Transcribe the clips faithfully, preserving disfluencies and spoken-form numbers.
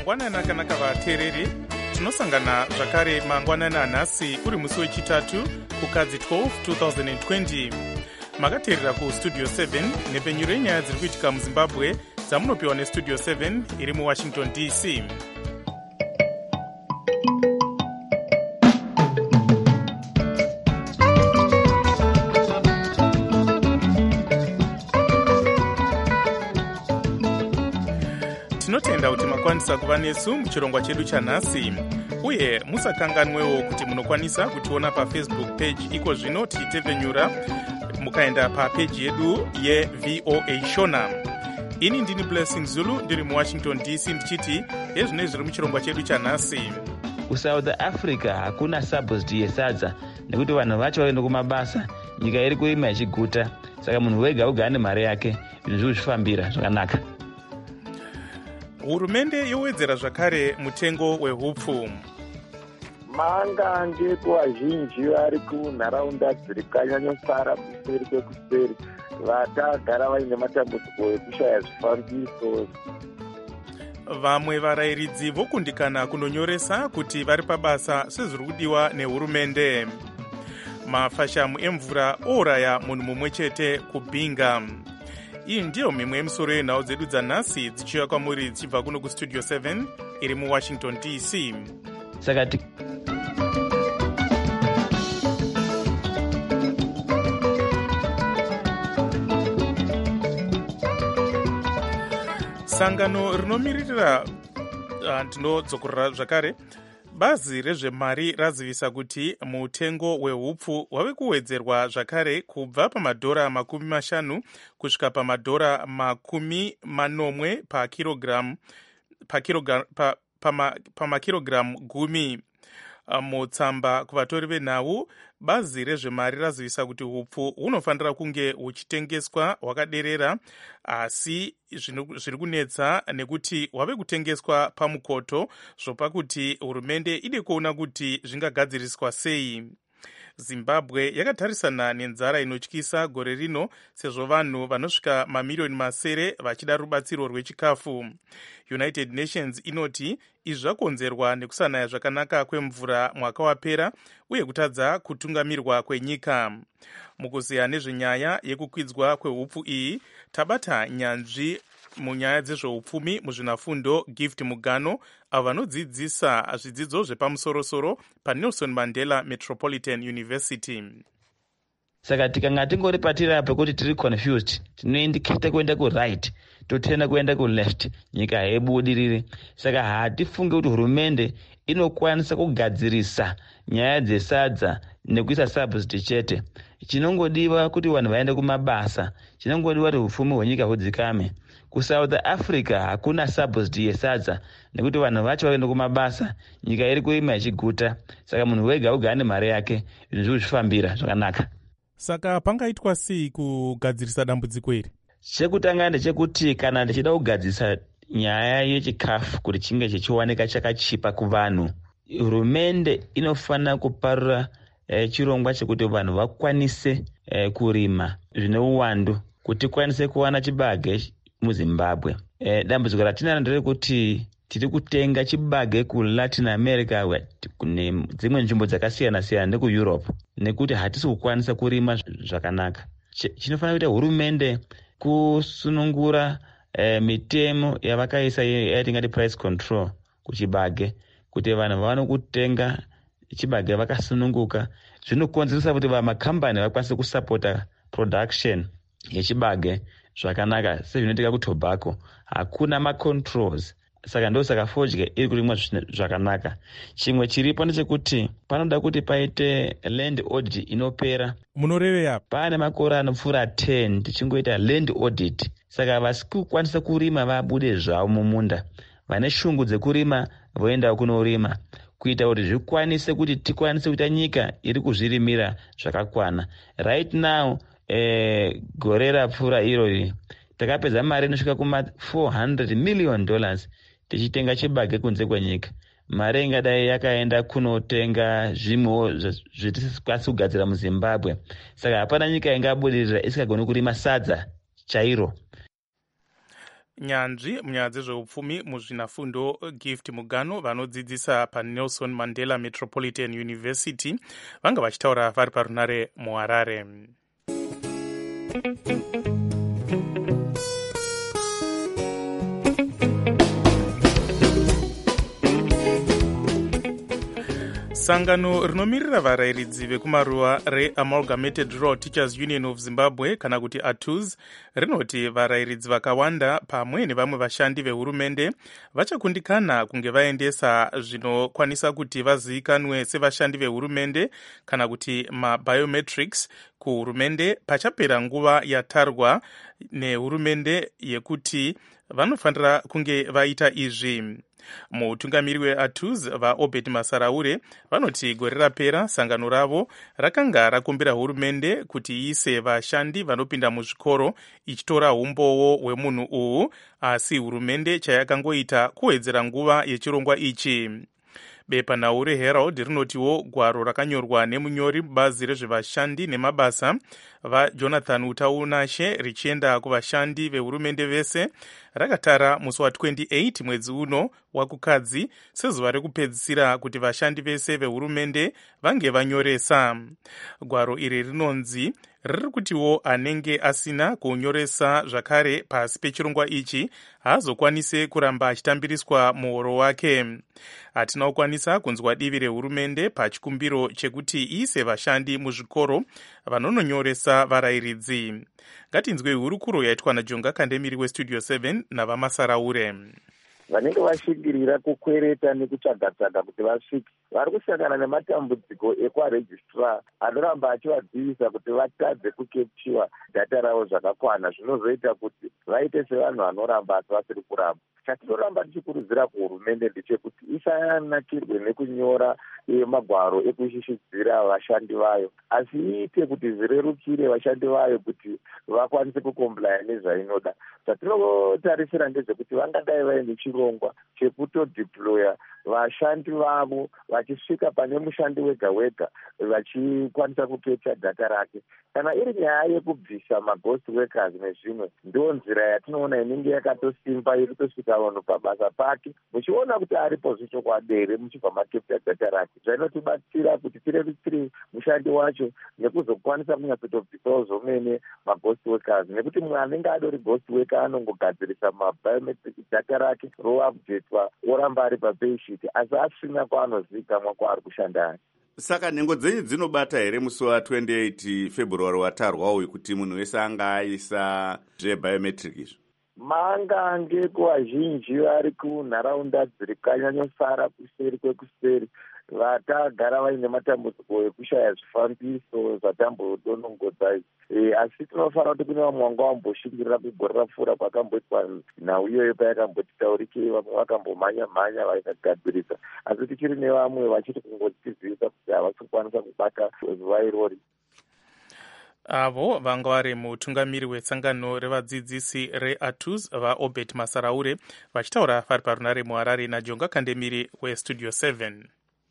mangwanani akanaka vateereri, tinosangana zvakare mangwanani anhasi uri musi wechitatu kukadzi twelve twenty twenty. Makateerera kustudio seven nepenyuro yenyaya dziri kuitika muzimbabwe dzamunopiwa nestudio seven iri muwashington D C. Tinotenda kuti makwanisa kuva nesu muchirongwa chedu chanhasi, uye musakanganwewo kuti munokwanisa kutiona pafacebook page iko zvino tichitevenyura mukaenda papeji yedu yeV O A Shona. Ini ndini Blessing Zulu ndiri muwashington D C ndichiti ezvino zviri muchirongwa chedu chanhasi. Kusouth Africa hakuna subsidy yesadza nekuti vanhu vacho vaenda kumabasa, nyika iri kuima ichiguta, saka munhu wega wega ane mari yake, zvinhu zviri zvifambira zvakanaka. Hurumende yowedzera zvakare mutengo wehupfu. Manga ngepo vazhinji vari kunharaunda dziri kanyanyosara kuseri kwekuseri vatagara vaine matambudziko ekushaya zvifambiso. Vamwe varayiridzi vokundikana kunonyoresa kuti vari pabasa sezviri kudiwa nehurumende. Mafashamu emvura oraya munhu mumwe chete kuBinga. Iyi ndiyo mimwe yemisoro yenhau dzedu dzanhasi dzichiuya kwamuri dzichibva kuno kustudio seven iri muwashington D C. Saka ti sangano rinomiririra ndinodzokorera zvakare, bazi rezvemari razivisa kuti mutengo wehupfu wave kuwedzerwa zvakare kubva pamadhora makumi mashanu kusvika pamadhora makumi manomwe pakirogiramu pa, pa, pamakirogiramu gumi. Mutsamba kuvatori venhau, bazi rezvemari razivisa kuti hupfu hunofanira kunge huchitengeswa hwakaderera, asi zviri kunetsa nekuti hwave kutengeswa pamukoto, zvopa kuti hurumende ide kuona kuti zvingagadziriswa sei. Zimbabwe yakatarisana nenzara inotyisa gore rino, sezvo vanhu vanosvika mamiriyoni masere vachida rubatsiro rwechikafu. United Nations inoti izvi zvakonzerwa nekusanaya zvakanaka kwemvura mwaka wapera uye kutadza kutungamirwa kwenyika. Mukuziya nezvenyaya yekukwidzwa kwehupfu iyi, tabata nyanzvi munyaya dzezveupfumi muzvinafundo Gift Mugano, avo vanodzidzisa zvidzidzo zvepamusorosoro paNelson Mandela Metropolitan University. Saka tikanga tingori patira pekuti tiri confused, tinoindikita kuenda ku-right, totenda kuenda ku-left, nyika haibudiriri. Saka hatifunge kuti hurumende inokwanisa kugadzirisa nyaya dzesadza nekuisa subsidy chete. Chinongodiwa kuti vanhu vaende kumabasa, chinongodiwa kuti hupfumi hwenyika hudzikame. KuSouth Africa hakuna subsidy yesadza nekuti vanhu vacho vaenda kumabasa, nyika iri kuima ichiguta, saka munhu wega wega ane mari yake, zvinhu zviri zvifambira zvakanaka. Saka pangaitwa sei kugadzirisa dambudziko iri? Chekutanga ndechekuti kana ndichida kugadzirisa nyaya yechikafu kuti chinge chichiwanika chakachipa kuvanhu, hurumende inofanira kuparura eh, chirongwa chekuti vanhu vakwanise eh, kurima zvine uwandu kuti tikwanise kuwana chibage muZimbabwe. Eh, dambudziko ratinaro nderekuti tiri kutenga chibage kuLatin America nedzimwe nzvimbo dzakasiyana siyana nekuEurope, nekuti hatisi kukwanisa kurima zvakanaka. Chinofanira kuita hurumende kusunungura eh, mitemo yavakaisa yatingati price control kuchibage, kuti vanhu vaone kutenga chibage vakasununguka. Zvinokonzeresa kuti vamakambani vakwanise kusapota production yechibage zvakanaka sezvinoitika kuTobacco. Hakuna macontrols, saka ndo saka fodya iri kurimwa zvakanaka. Chimwe chiripo ndechekuti panoda kuti paite land audit inopera. Munoreveya pane makore anopfuura ten tichingoita land audit, saka vasikukwanisa kurima vabude zvavo mumunda, vane shungu dzekurima voenda kunorima, kuita kuti zvikwanise kuti tikwanise kuita nyika iri kuzvirimira zvakakwana. Right now eh, gore rapfuura irori takapedza mari inosvika kuma four hundred million dollars tichitenga chibage kunze kwenyika. Mari ingadai yakaenda kunotenga zvimwewo zvetisikwanisi kugadzira muZimbabwe. Saka hapana nyika ingabudirira isikagoni kurima sadza chairo. nyanzvi munyaya dzezveupfumi muzvinafundo gift mugano vanodzidzisa panelson mandela metropolitan university vanga vachitaura vari parunare muharare. Sangano rinomirira varayiridzi vekumaruwa reAmalgamated Rural Teachers Union of Zimbabwe kana kuti A T U Z rinoti varayiridzi vakawanda pamwe nevamwe vashandi vehurumende vachakundikana kunge vaendesa zvinokwanisa kuti vazivikanwe sevashandi vehurumende kana kuti mabiometrics kuhurumende pachapera nguva yatarwa nehurumende yekuti vanofanira kunge vaita izvi. Mutungamiri we-A T U Z vaObed Masaraure vanoti gore rapera sangano ravo rakanga rakumbira hurumende kuti iise vashandi vanopinda muzvikoro ichitora umbowo hwemunhu uhu, asi hurumende chayakangoita kuwedzera nguva yechirongwa ichi. Bepanhau reHerald rinotiwo gwaro rakanyorwa nemunyori mubazi rezvevashandi nemabasa vaJonathan Utaunashe richienda kuvashandi vehurumende vese rakatara musi wa28 mwedzi uno wakukadzi sezuva rekupedzisira kuti vashandi vese vehurumende vange vanyoresa. Gwaro iri rinonzi riri kutiwo anenge asina kunyoresa zvakare pasi pechirongwa ichi haazokwanise kuramba achitambiriswa muhoro wake. Hatina kukwanisa kunzwa divi rehurumende pachikumbiro chekuti iise vashandi muzvikoro vanononyoresa varayiridzi. Ngatinzwe hurukuro yaitwa naJonga Kandemiri weStudio seven navamasaraure. Vanenge vashingirira kukwereta nekutsvaga-tsvaga kuti vasvike vari kusangana nematambudziko ekwaregistrar anoramba achivadzivisa kuti vatadze kukepchiwa dhata ravo zvakakwana, zvinozoita kuti vaite sevanhu vanoramba asi vasiri kuramba. Chatinoramba tichikurudzira kuhurumende ndechekuti isanakirwe nekunyora magwaro ekushishidzira vashandi vayo, asi iite kuti zvirerukire vashandi vayo kuti vakwanise kukomplaya nezvainoda. Zvatinotarisira ndezvekuti vangadai vaine chirongwa chekutodeploya vashandi vavo vachisvika pane mushandi wega wega vachikwanisa kuketa dhata rake. Kana iri nyaya yekubvisa maghost workers nezvimwe, ndo nzira yatinoona inenge yakatosimba irikutosvika vanhu pabasa pake muchiona kuti aripo zvichokwadere muchibva makepta dhata rake. Zvainotibatsira kuti tirerutsire mushandi wacho nekuzokwanisa kunyatsotobvisawo zvomene maghost workers, nekuti mumwe anenge adori ghost worker anongogadzirisa mabiometric dhata rake roupdatwa oramba ari papayshit asi asina kwaanozivikanwa kwaari kushanda ari. Saka nhengo dzenyu dzinobata here musi wa28 February watarwa uyu kuti munhu wese anga aisa zvebiometric izvo? Mangange kuvazhinji vari kunharaunda dziri kanyanyosara kuseri kwekuseri vatagara vaine matambudziko ekushaya zvifambiso zvatambodonongodza. E, asi tinofanira kuti kune vamwe vanga vamboshingirira kugore rapfuura kwakamboitwa nhau iyoyo payakambotitaurikei, vamwe vakambomhanya-mhanya vakagadzirisa, asi tichiri nevamwe vachiri kungotizivisa kuti havasi kukwanisa kubata zuva irori. Avo vanga vari mutungamiri wetsangano revadzidzisi reA T U Z vaObed Masaraure vachitaura vari parunare muharare naJonga Kandemiri weStudio seven.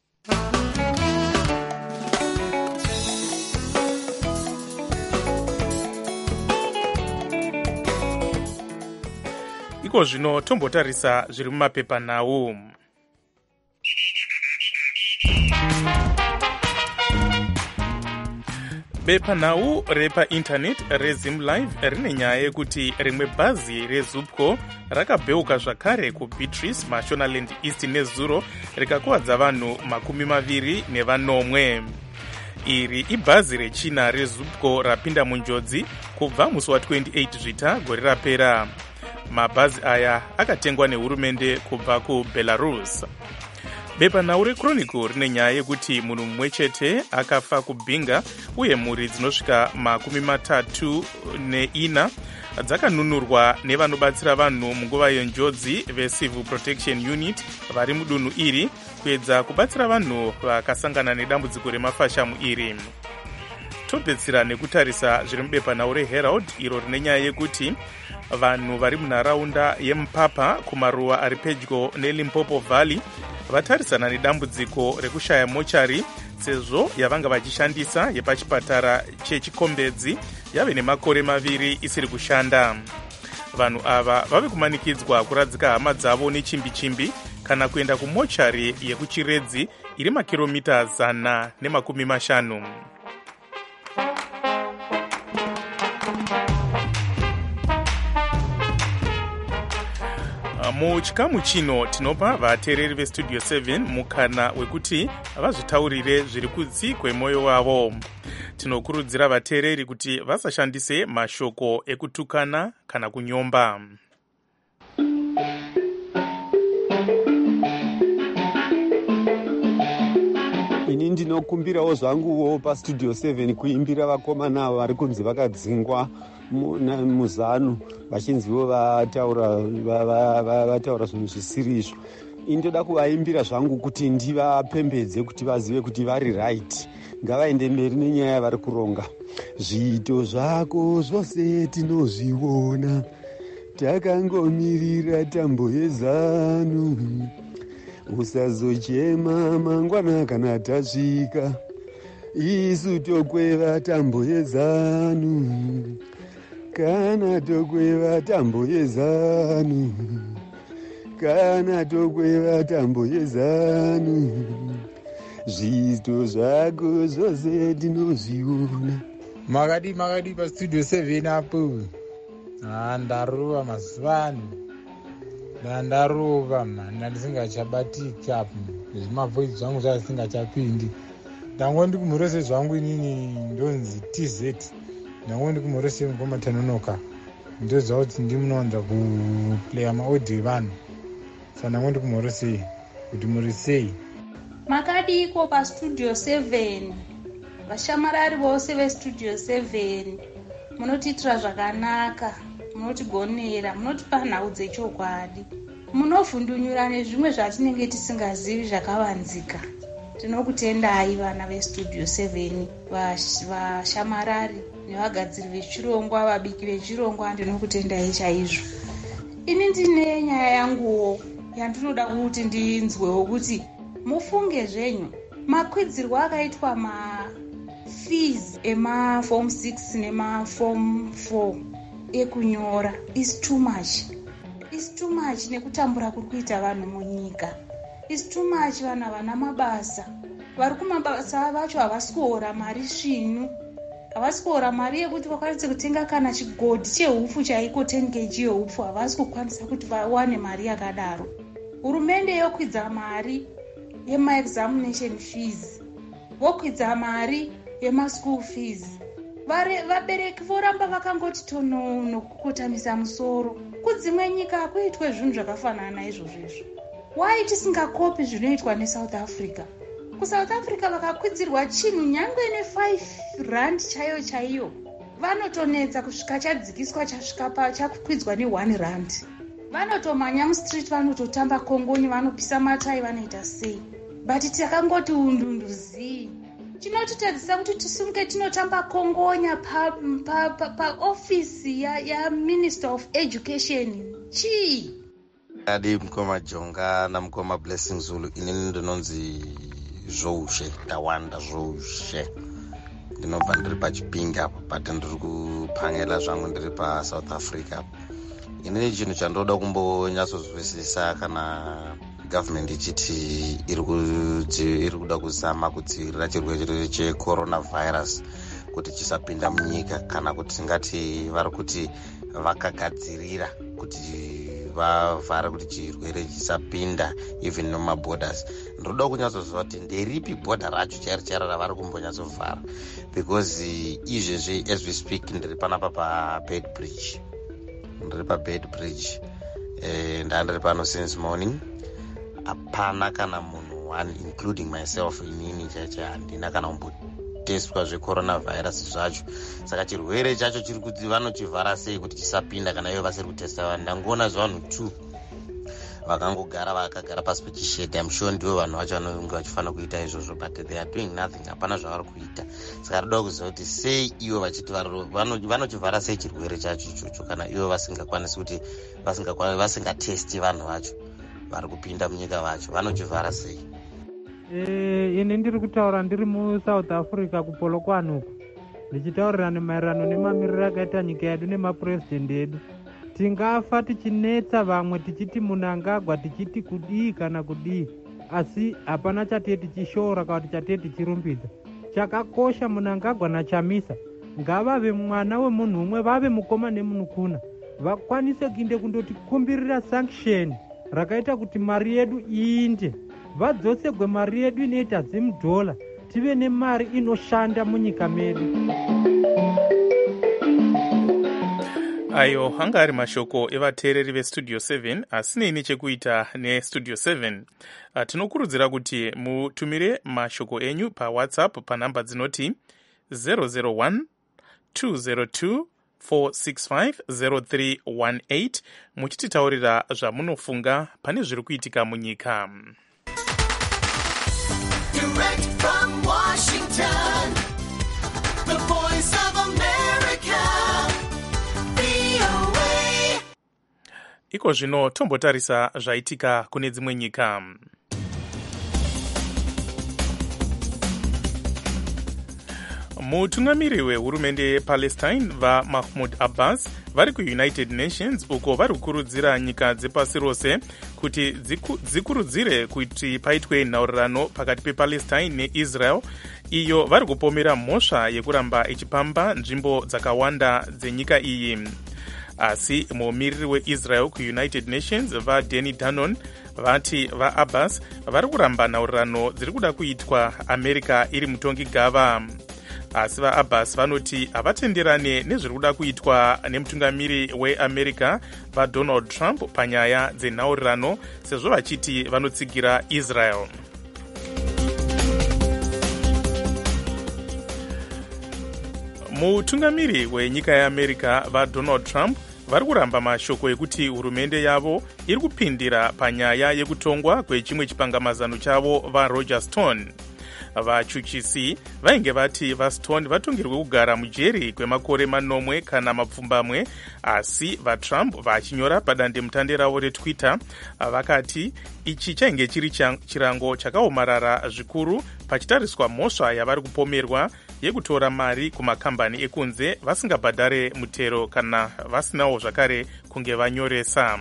Iko zvino tombotarisa zviri mumapepanhau. Bepanhau repaindaneti reZimLive rine nyaya yekuti rimwe bhazi reZupco rakabheuka zvakare kuBeatrice, Mashonaland East neZuro rikakuvadza vanhu makumi maviri nevanomwe. Iri ibhazi rechina reZupco rapinda munjodzi kubva musi wa28 Zvita gore rapera. Mabhazi aya akatengwa nehurumende kubva kuBelarus. Bepanhau reChronicle rine nyaya yekuti munhu mumwe chete akafa kubhinga uye mhuri dzinosvika makumi matatu neina dzakanunurwa nevanobatsira vanhu munguva yenjodzi veCivil Protection Unit vari mudunhu iri kuedza kubatsira vanhu vakasangana nedambudziko remafashamu iri. Topedzisira nekutarisa zviri mubepanhau reHerald iro rine nyaya yekuti vanhu vari munharaunda yeMupapa kumaruwa ari pedyo neLimpopo Valley vatarisana nedambudziko rekushaya mochari sezvo yavanga vachishandisa yepachipatara chechikombedzi yave nemakore maviri isiri kushanda. vanhu ava vave kumanikidzwa kuradzika hama dzavo nechimbi-chimbi kana kuenda kumochari yekuchiredzi iri makiromita zana nemakumi mashanu. Muchikamu chino tinopa vateereri vestudio seven mukana wekuti vazvitaurire zviri kudzi kwemwoyo wavo. Tinokurudzira vateereri kuti vasashandise mashoko ekutukana kana kunyomba. Ini ndinokumbirawo zvanguwo pastudio seven kuimbira vakomana vari kunzi vakadzingwa muzanu vachinziwo vataura vataura zvinhu zvisiri izvo. Indoda kuvaimbira zvangu kuti ndivapembedze kuti vazive kuti vari right, ngavaende mberi nenyaya yavari kuronga. Zviito zvako zvose tinozviona, takangomirira tambo yezanu, usazochema mangwana kana tasvika, isu tokweva tambo yezanu, kana tokweva tambo yezanu, kana tokweva tambo yezanu, zviito zvako zvose tinozviona. Makadi makadi pastudio seven apo. Ah, ndarova mazuvano. Ndarova man, ndisingachabatiki apo. Zvimavoice zvangu zvasingachapindi. Ndangondi kumurese zvangu inini ndonzi T Z. Ndangondi kumurese ngoma tanonoka. Ndoziva kuti ndimunonda kuplaya maaudio vanhu. Saka ndangondi kumurese kuti murisei. Makadiko pastudio seven. Vashamarari vose vestudio seven. Munotiitira zvakanaka, munotigonera, munotipa nhau dzechokwadi, munovhundunyura nezvimwe zvatinenge tisingazivi zvakavanzika. Tinokutendai vana vestudio seven, vashamarari nevagadziri vechirongwa, vabiki vechirongwa, ndinokutendai chaizvo. Ini ndine nyaya yanguwo yandinoda kuti ndinzwewo kuti mufunge zvenyu. Makwidzirwa akaitwa ma fees ema form six nema form four ekunyora is too much. Is too much nekutambura kuri kuita vanhu munyika. Is too much vana vana mabasa. Vari kumabasa vacho havasi kuhora mari svinu. Havasi kuhora mari yekuti vakwanise kutenga kana chigodhi cheupfu chaiko ten kilograms yeupfu, havasi kukwanisa kuti vawane mari yakadaro. Hurumende yokwidza mari yema examination fees, vokwidza mari yema school fees. Vabereki voramba vakangoti tonono kukotamisa musoro. Kudzimwe nyika hakuitwe zvinhu zvakafanana izvozvo izvo. Why tisingakopi zvinoitwa neSouth Africa? KuSouth Africa vakakwidzirwa chinhu nyangwe ne five rand chaiyo chaiyo, vanotonetsa kusvika chadzikiswa chasvika pa chakukwidzwa ne one rand. Vanotomanya mustreet, vanototamba kongoni, vanopisa matai, vanoita sei. But takangoti undunduzii. Chinotitadzisa kuti tisunge tinotamba kongonya pa pa pa, pa office ya ya Minister of Education. Chi adi mkoma Jonga na mkoma Blessing Zulu. Inini ndinonzi Zvoushe, Tawanda Zvoushe. Ndinobva ndiri paChipinge apo, but ndiri kuphangela zvangu ndiri paSouth Africa. Inini chinhu chandoda kumbonyatsozwisisa kana government ichiti iri kuda kuzama kudzivirira chirwere checoronavirus kuti chisapinda munyika, kana kuti tingati vari kuti vakagadzirira kuti vavhare kuti chirwere chisapinda even nomaborders. Ndoda kunyatsoziva kuti nderipi border racho chairi chairo ravari kumbonyatsovhara, because izvezvi as we speak ndiri panapa paBed Bridge. Ndiri paBed Bridge. Eh, ndandiri pano since morning. Hapana kana munhu one including myself inini chacho handina kana kumbotestwa zvecoronavirus zvacho. Saka chirwere chacho chiri kuti vanochivhara sei kuti chisapinda kana ivo vasiri kutesta vanhu. Ndangoona zvanhu two vakangogara vakagara pasi pechishedhi. I'm sure ndivo vanhu vacho vanenge vachifanira kuita izvozvo, but they are doing nothing. Hapana zvavari kuita. Saka toda kuziva kuti sei ivo vachiti vanochivhara sei chirwere chacho ichocho kana ivo vasingakwanisi kuti vasingatesti vanhu vacho vari kupinda munyika vacho, vanochivhara sei? Eh, ini ndiri kutaura ndiri muSouth Africa kuPolokwane uko, ndichitaurira maererano nemamiriro akaita nyika yedu nemapurezidendi edu. tingafa tichinetsa vamwe tichiti munangagwa tichiti kudii kana kudii, asi hapana chatee tichishora kana kuti chatee tichirumbidza. Chakakosha munangagwa naChamisa ngavave mwana wemunhu umwe, vave mukoma nemunukuna, vakwanise kuinde kundotikumbirira sanction rakaita kuti mari yedu iinde, vadzosegwe mari yedu inoita zimudhola, tive nemari inoshanda munyika medu. Ayo hanga ari mashoko evateereri vestudio seven asine nechekuita nestudio seven. Uh, tinokurudzira kuti mutumire mashoko enyu pawhatsapp panhamba dzinoti zero zero one two zero two four six five zero three one eight muchititaurira zvamunofunga pane zviri kuitika munyika. Direct from Washington, the voice of America, V O A. Iko zvino tombotarisa zvaitika kune dzimwe nyika. Mutungamiri wehurumende yePalestine vaMahmoud Abbas vari kuUnited Nations uko vari kukurudzira nyika dzepasi rose kuti dziku, dzikurudzire kuti paitwe nhaurirano pakati pePalestine neIsrael, iyo vari kupomera mhosva yekuramba ichipamba nzvimbo dzakawanda dzenyika iyi. Asi mumiriri weIsrael kuUnited Nations vaDanny Danon vati vaAbbas vari kuramba nhaurirano dziri kuda kuitwa America iri mutongi gava. Asi vaAbbas vanoti havatenderane nezviri kuda kuitwa nemutungamiri weAmerica vaDonald Trump panyaya dzenhaurirano, sezvo vachiti vanotsigira Israel. Mutungamiri wenyika yeAmerica vaDonald Trump vari kuramba mashoko ekuti hurumende yavo iri kupindira panyaya yekutongwa kwechimwe chipangamazano chavo vaRoger Stone. Vachuchisi vainge vati vaStone vatongerwe kugara mujeri kwemakore manomwe kana mapfumbamwe, asi vaTrump vachinyora padandemutande ravo reTwitter vakati ichi chainge chiri chirango chakaomarara zvikuru pachitariswa mhosva yavari kupomerwa yekutora mari kumakambani ekunze vasingabhadhare mutero kana vasinawo zvakare kunge vanyoresa.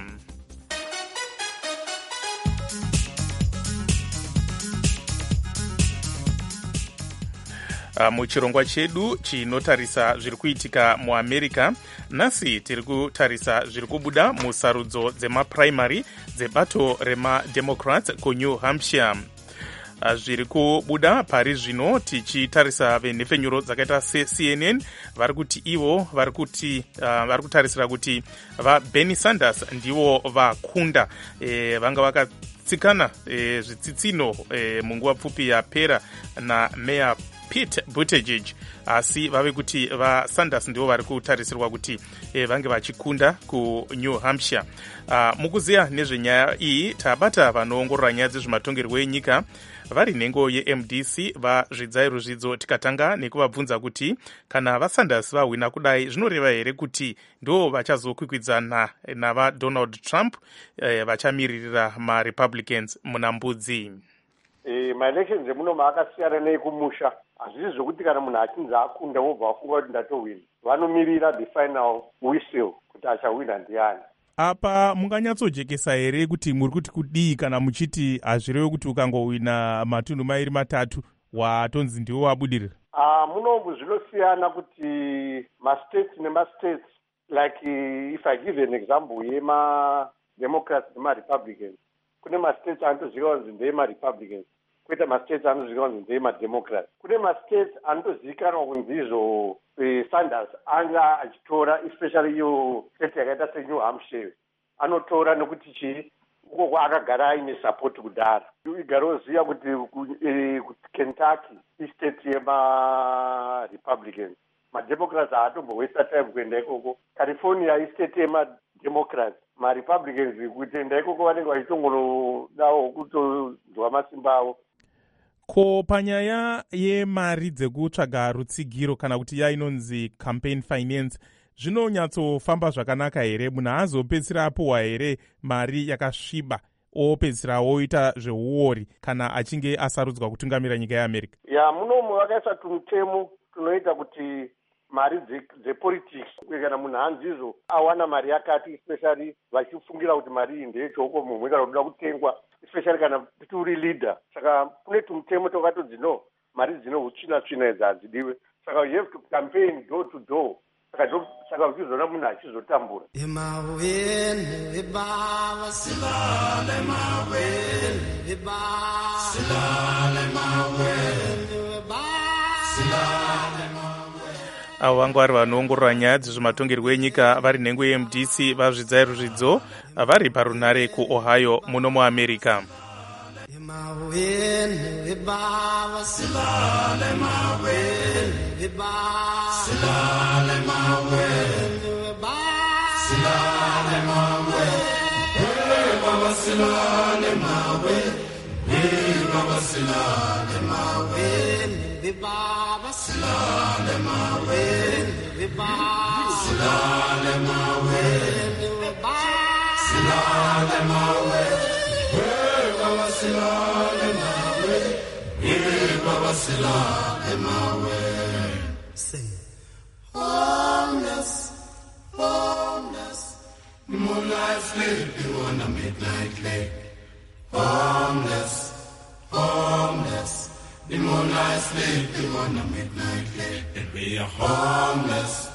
Muchirongwa chedu chinotarisa zviri kuitika muAmerica, nhasi tiri kutarisa zviri kubuda musarudzo dzemapuraimari dzebato remademocrats kuNew Hampshire. Zviri kubuda pari zvino tichitarisa venhepfenyuro dzakaita seC N N vari kuti ivo vari kuti uh, vari kutarisira kuti vaBernie Sanders ndivo vakunda, e, vanga vakatsikana e, zvitsitsino e, munguva pfupi yapera nameya Pete Buttigieg, asi vave kuti vaSanders ndivo vari kutarisirwa kuti e, vange vachikunda kuNew Hampshire. Uh, mukuziya nezvenyaya iyi tabata vanoongorora nyaya dzezvematongerwo enyika vari nhengo yeM D C vazvidzai ruzvidzo, tikatanga nekuvabvunza kuti kana vaSanders vahwina kudai zvinoreva here kuti ndo vachazokwikwidzana navaDonald Trump e, vachamiririra maRepublicans muna mbudzi. E, maelections emunoma akasiyana neekumusha. Hazvisi zvokuti kana munhu achinzi akunda wobva wafunga kuti ndatowina. Vanomirira the final whistle kuti achawina ndiani. Apa munganyatsojekesa here kuti muri kuti kudii kana muchiti hazvirewe kuti ukangowina matunhu mairi matatu watonzi ndiwo wabudirira? Ah, munombu zvinosiyana kuti ma-states nema-states, like uh, if I give an example yema-Democrats nema-Republicans, kune ma-states anotozivikanwa kunzi ndeyema-Republicans, kuita ma-states anozivikanwa kunzi ndeyema-Democrats. Kune ma-states anotozivikanwa kunzi izvo uh, Sanders anga achitora, especially iyo state yakaita seNew Hampshire, anotora nekuti chii uko akagara aine support kudhara. Igara uziva kuti uh, Kentucky istate yema-Republicans, ma-Democrats haatombowaste time kuenda ikoko. California istate yema-Democrats, ma-Republicans kuenda ikoko vanenge vachitongodawo kutonzwa masimba avo. Ko panyaya yemari dzekutsvaga rutsigiro kana kuti ya inonzi campaign finance, zvinonyatsofamba zvakanaka here? Munhu haazopedzisira apuwa here mari yakasviba opedzisira oita zveuori kana achinge asarudzwa kutungamira nyika yeAmerica? Ya, munomu vakaisa tumutemo tunoita kuti mari dzepolitics uye kana munhu hanzi izvo awana mari yakati, especially vachifungira kuti mari iyi ndeyechoko mumwe kana kuda kutengwa, especially kana kuti uri leader. Saka kune tumutemo twakatodzi no, mari dzino hutsvina tsvina idzi hadzidiwe. Saka you have to campaign door to door. Saka saka uchizoona munhu achizotambura. Emaweni baba silale maweni baba silale maweni baba silale maweni. Avo vanga vari vanoongorora nyaya dzezvematongerwo enyika vari nhengo yeM D C vazvidzai ruzvidzo vari parunare kuOhio muno muAmerica. Maweni baba silale maweni baba silale maweni baba silale maweni baba silale maweni baba silale maweni baba silale maweni baba silale maweni baba silale maweni Baba silale mawe, eh Baba silale mawe. Sing. Homeless, homeless, the moonlight sleeping on a midnight lake. Homeless, homeless, the moonlight sleeping on a midnight lake. And we are homeless,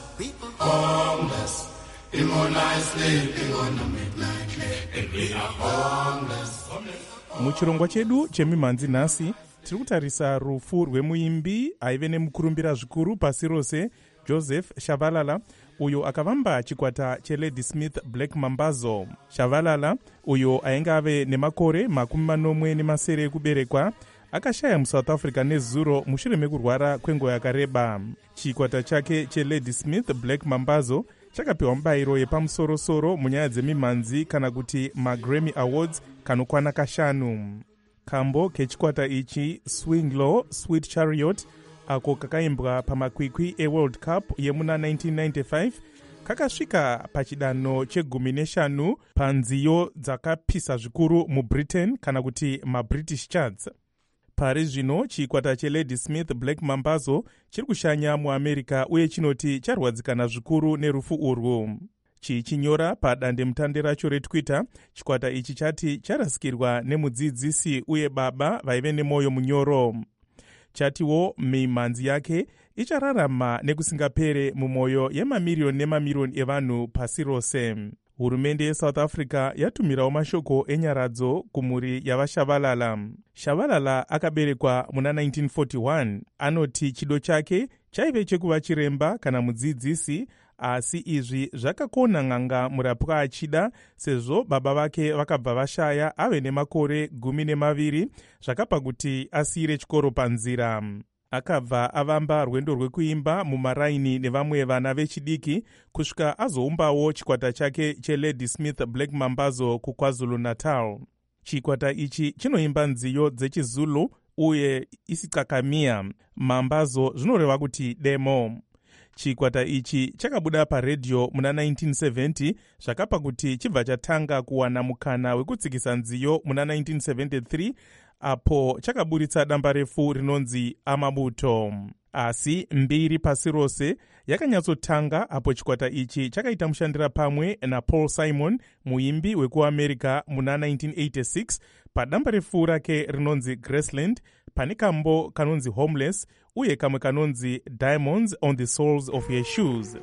homeless, the moonlight sleeping on a midnight lake. And we are homeless, homeless. Muchirongwa chedu chemimhanzi nhasi tiri kutarisa rufu rwemuimbi aive nemukurumbira zvikuru pasi rose Joseph Shabalala, uyo akavamba chikwata cheLadysmith Black Mambazo. Shabalala, uyo ainge ave nemakore makumi manomwe nemasere ekuberekwa, akashaya muSouth Africa nezuro mushure mekurwara kwenguva yakareba. Chikwata chake cheLadysmith Black Mambazo chakapiwa mubayiro yepamusoro-soro munyaya dzemimhanzi kana kuti maGrammy Awards kanokwana kashanu. Kambo kechikwata ichi Swing Low Sweet Chariot, ako kakaimbwa pamakwikwi eWorld Cup yemuna nineteen ninety-five, kakasvika pachidanho chegumi neshanu panziyo dzakapisa zvikuru muBritain kana kuti maBritish charts. Pari zvino chikwata cheLadysmith Black Mambazo chiri kushanya muAmerica uye chinoti charwadzikana zvikuru nerufu urwu. Chichinyora padandemutande racho reTwitter, chikwata ichi chati charasikirwa nemudzidzisi uye baba vaive nemoyo munyoro. Chatiwo mimhanzi yake ichararama nekusingapere mumwoyo yemamiriyoni nemamiriyoni evanhu pasi rose. Hurumende yeSouth Africa yatumirawo mashoko enyaradzo kumhuri yavaShabalala. Shabalala akaberekwa muna nineteen forty-one. Anoti chido chake chaive chekuva chiremba kana mudzidzisi, asi izvi zvakakona n'anga murapwa achida sezvo baba vake vakabva vashaya ave nemakore gumi nemaviri, zvakapa kuti asiyire chikoro panzira. Akabva avamba rwendo rwekuimba mumaraini nevamwe vana vechidiki kusvika azoumbawo chikwata chake cheLadysmith Black Mambazo kuKwaZulu Natal. Chikwata ichi chinoimba nziyo dzechiZulu uye isixakamia. Mambazo zvinoreva kuti demo. Chikwata ichi chakabuda paredhiyo muna nineteen seventy, zvakapa kuti chibva chatanga kuwana mukana wekutsikisa nziyo muna nineteen seventy-three, apo chakaburitsa damba refu rinonzi Amabuto. Asi mbiri pasi rose yakanyatsotanga apo chikwata ichi chakaita mushandira pamwe naPaul Simon, muimbi wekuAmerica muna nineteen eighty-six, padamba refu rake rinonzi Graceland, pane kambo kanonzi Homeless uye kamwe kanonzi Diamonds on the Soles of Your Shoes.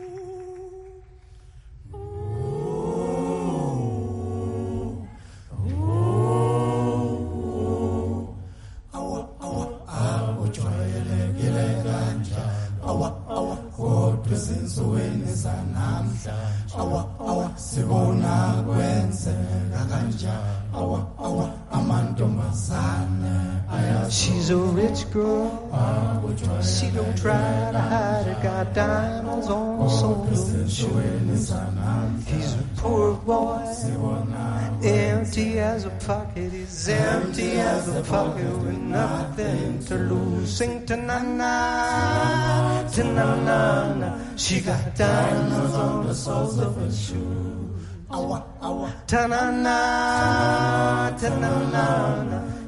She's a rich girl, she don't try to hide it, got diamonds on the soles of shoes. He's a poor boy, empty as a pocket, he's empty as a pocket with nothing to lose. Sing ta-na-na, ta-na-na-na, she got diamonds on the soles of her shoes. Ta-na-na, ta-na-na-na,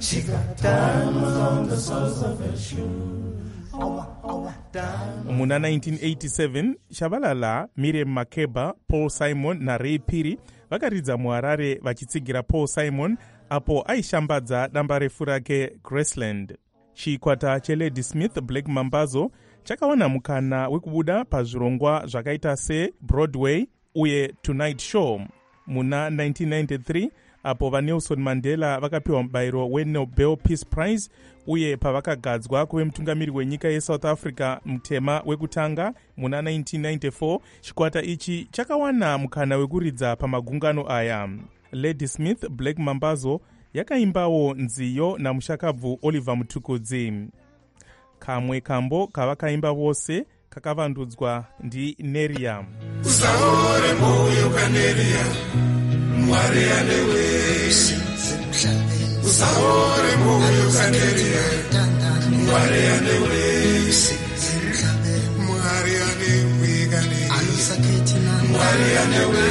She got diamonds on the soles of her shoes. Awa, awa, diamonds. Muna nineteen eighty-seven, Shabalala, Miriam Makeba, Paul Simon na Ray Phiri vakaridza muHarare vachitsigira Paul Simon apo aishambadza damba refu rake Graceland. Chikwata cheLady Smith Black Mambazo chakawana mukana wekubuda pazvirongwa zvakaita seBroadway uye Tonight Show. Muna nineteen ninety-three apo vaNelson Mandela vakapiwa mubayiro weNobel Peace Prize uye pavakagadzwa kuve mutungamiri wenyika yeSouth Africa mutema wekutanga muna nineteen ninety-four, chikwata ichi chakawana mukana wekuridza pamagungano aya. Lady Smith Black Mambazo yakaimbawo nziyo namushakabvu Oliver Mutukudzi. Kamwe kambo kavakaimba vose kakavandudzwa ndi Neria. Usaore moyo kaNeria, Mwari anewesi. Usaore moyo kaNeria, Mwari anewesi. Mwari anewe kaNeria, Mwari anewe.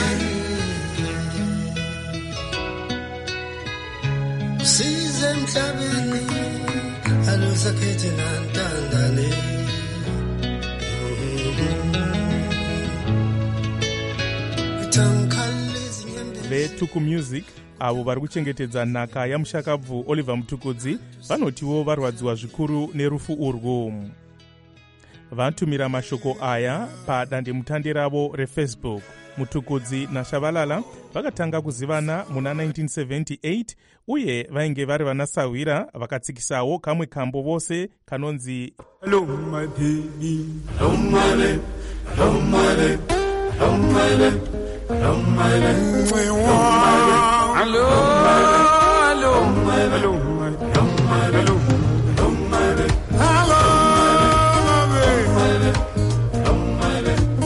Usize emhlabeni, alusakhethi nantandane. VeTuku Music avo vari kuchengetedza nhaka yamushakabvu Oliver Mutukudzi vanotiwo varwadziwa zvikuru nerufu urwu. Vatumira mashoko aya padandemutande ravo reFacebook. Mutukudzi naShabalala vakatanga kuzivana muna nineteen seventy-eight uye vainge vari vanasahwira vakatsikisawo kamwe kambo vose kanonzi Hello my baby, hello my baby, hello my baby, hello my baby. Hello, my love. Hello, hello, hello, my hello, my hello, my hello, hello, my hello, my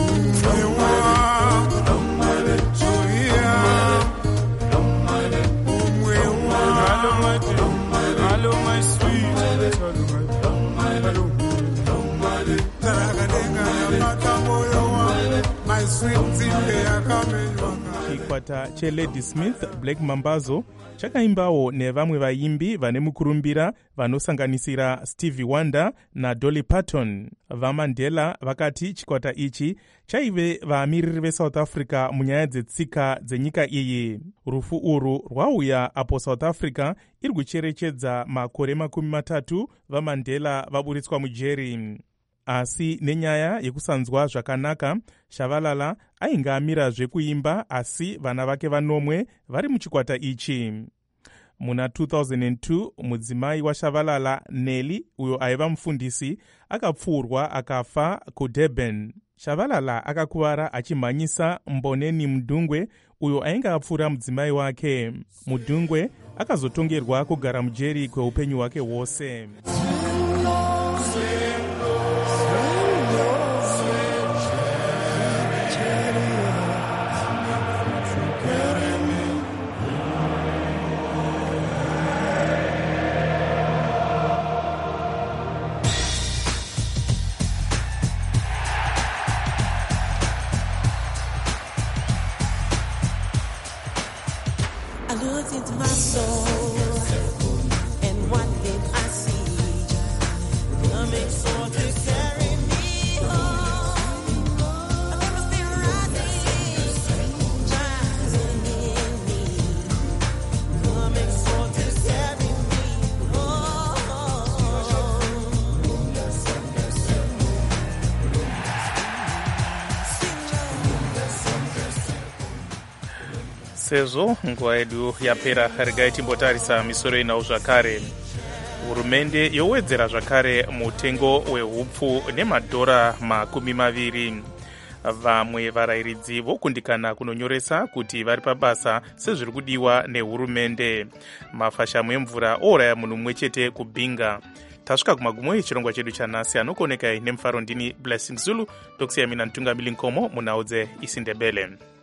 hello, my sweet, hello, my hello, my sweet, chikwata cheLady Smith Black Mambazo chakaimbawo nevamwe vaimbi vane mukurumbira vanosanganisira Stevie Wonder na Dolly Parton. VaMandela vakati chikwata ichi chaive vaamiriri veSouth Africa munyaya dzetsika dzenyika iyi. Rufu urwu rwauya apo South Africa iri kucherechedza makore makumi matatu vaMandela vaburitswa mujeri. Asi nenyaya yekusanzwa zvakanaka, Shabalala ainge amira zvekuimba asi vana vake vanomwe vari muchikwata ichi. Muna two thousand two, mudzimai waShabalala Nelly, uyo aiva mufundisi, akapfurwa akafa kuDurban. Shabalala akakuvara achimhanyisa Mboneni Mudungwe, uyo ainge apfura mudzimai wake. Mudungwe akazotongerwa kugara mujeri kweupenyu hwake hwose. I looked into my soul, and what did I see? Coming forth to carry me home. I never stay rising, rising in me. Coming forth to carry me home. Sezvo nguva yedu yapera, regai timbotarisa misoro inawo zvakare. Hurumende yowedzera zvakare mutengo wehupfu nemadhora makumi maviri. Vamwe varayiridzi vokundikana kunonyoresa kuti vari pabasa sezviri kudiwa nehurumende. Mafashamu emvura ouraya munhu mumwe chete kuBinga. Tasvika kumagumo echirongwa chedu chanhasi. Anokuonekai nemufaro ndini Blessing Zulu, ndokusiyamina mutungamiri Nkomo munhau dzeIsindebele.